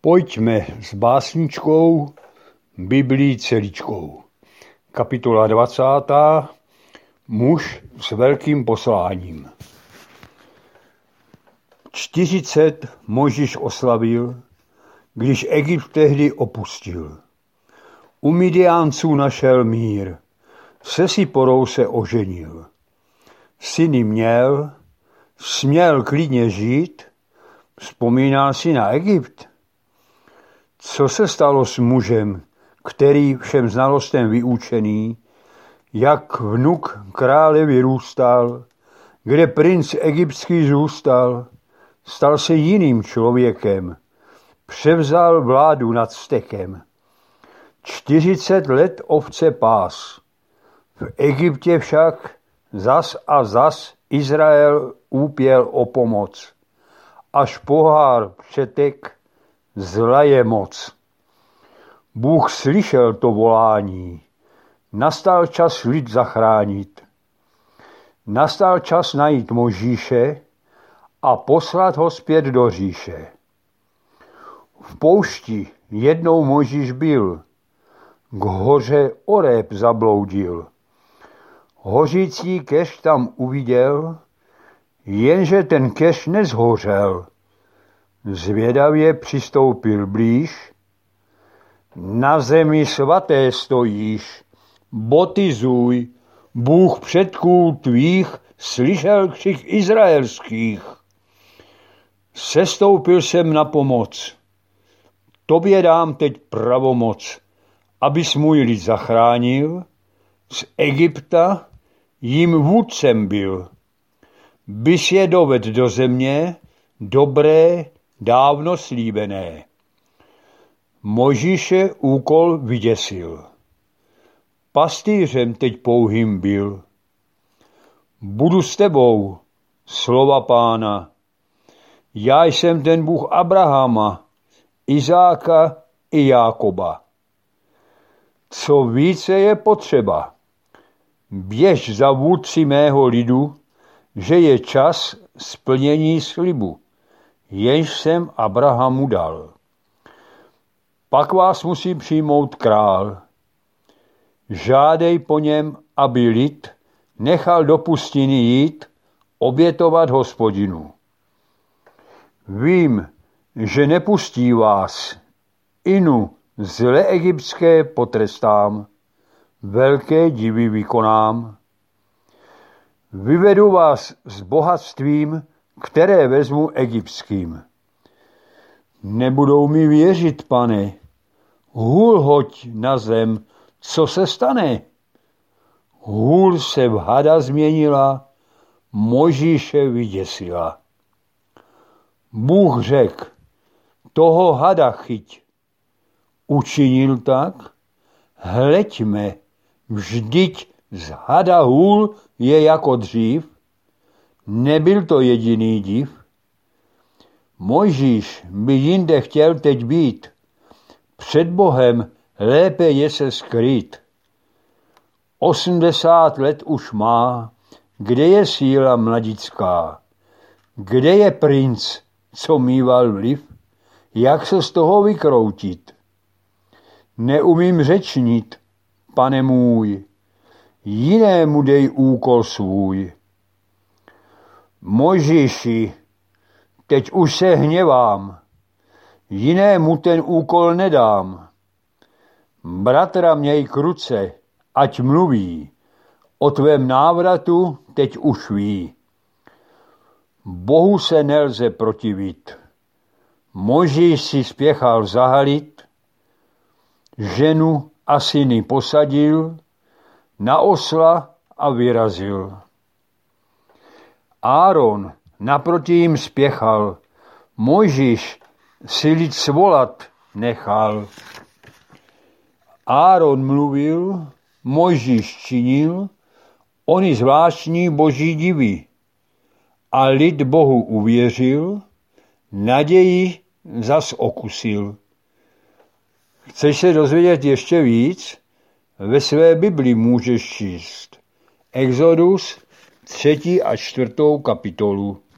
Pojďme s básničkou Biblii celíčkou. Kapitola 20. Muž s velkým posláním. 40 Mojžíš oslavil, když Egypt tehdy opustil. U Midiánců našel mír, se Siporou se oženil. Syny měl, směl klidně žít, vzpomínal si na Egypt. Co se stalo s mužem, který všem znalostem vyučený, jak vnuk krále vyrůstal, kde princ egyptský zůstal, stal se jiným člověkem, převzal vládu nad stekem. 40 let ovce pás. V Egyptě však zas a zas Izrael úpěl o pomoc. Až pohár přetek, zla je moc. Bůh slyšel to volání. Nastal čas lid zachránit. Nastal čas najít Mojžíše a poslat ho zpět do říše. V poušti jednou Mojžíš byl, k hoře Oreb zabloudil. Hořící keš tam uviděl, jenže ten keš nezhořel. Zvědavě přistoupil blíž, na zemi svaté stojíš, boty zuj, Bůh předků tvých slyšel křik izraelských. Sestoupil jsem na pomoc, tobě dám teď pravomoc, abys můj lid zachránil, z Egypta jim vůdcem byl. Bys je doved do země, dobré, dávno slíbené. Mojžíše úkol vyděsil. Pastýřem teď pouhým byl. Budu s tebou, slova Pána. Já jsem ten Bůh Abrahama, Izáka i Jákoba. Co více je potřeba? Běž za vůdci mého lidu, že je čas splnění slibu, jenž jsem Abrahamu dal. Pak vás musí přijmout král. Žádej po něm, aby lid nechal do pustiny jít, obětovat Hospodinu. Vím, že nepustí vás, inu zle egyptské potrestám, velké divy vykonám. Vyvedu vás s bohatstvím, které vezmu egyptským. Nebudou mi věřit, Pane, hůl hoď na zem, co se stane? Hůl se v hada změnila, Mojžíše vyděsila. Bůh řekl, toho hada chyť. Učinil tak, hleďme, vždyť z hada hůl je jako dřív. Nebyl to jediný div. Mojžíš by jinde chtěl teď být. Před Bohem lépe je se skrýt. 80 let už má, kde je síla mladická? Kde je princ, co mýval vliv? Jak se z toho vykroutit? Neumím řečnit, Pane můj, jinému dej úkol svůj. Mojžíši, teď už se hněvám, jinému ten úkol nedám. Bratra měj k ruce, ať mluví, o tvém návratu teď už ví. Bohu se nelze protivit. Mojžíš si spěchal zahalit, ženu a syny posadil, na osla a vyrazil. Áron naproti jim spěchal, Mojžíš si lid svolat nechal. Áron mluvil, Mojžíš činil, ony zvláštní boží divy. A lid Bohu uvěřil, naději zas okusil. Chceš se dozvědět ještě víc? Ve své Bibli můžeš číst Exodus 3. a 4. kapitolu.